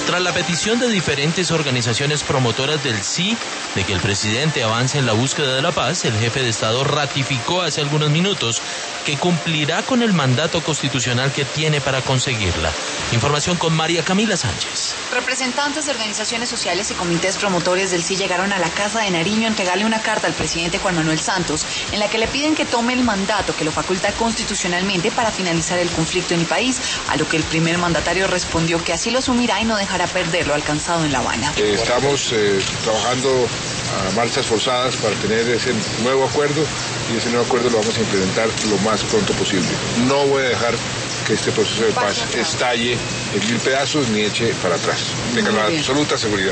Tras la petición de diferentes organizaciones promotoras del sí de que el presidente avance en la búsqueda de la paz, el jefe de Estado ratificó hace algunos minutos que cumplirá con el mandato constitucional que tiene para conseguirla. Información con María Camila Sánchez. Representantes de organizaciones sociales y comités promotores del sí llegaron a la Casa de Nariño a entregarle una carta al presidente Juan Manuel Santos en la que le piden que tome el mandato que lo faculta constitucionalmente para finalizar el conflicto en el país, a lo que el primer mandatario respondió que así lo asumirá y no dejará perder lo alcanzado en La Habana. Estamos trabajando a marchas forzadas para tener ese nuevo acuerdo y ese nuevo acuerdo lo vamos a implementar lo más pronto posible. No voy a dejar que este proceso de paz estalle en 1000 pedazos ni eche para atrás. Tengan la absoluta seguridad.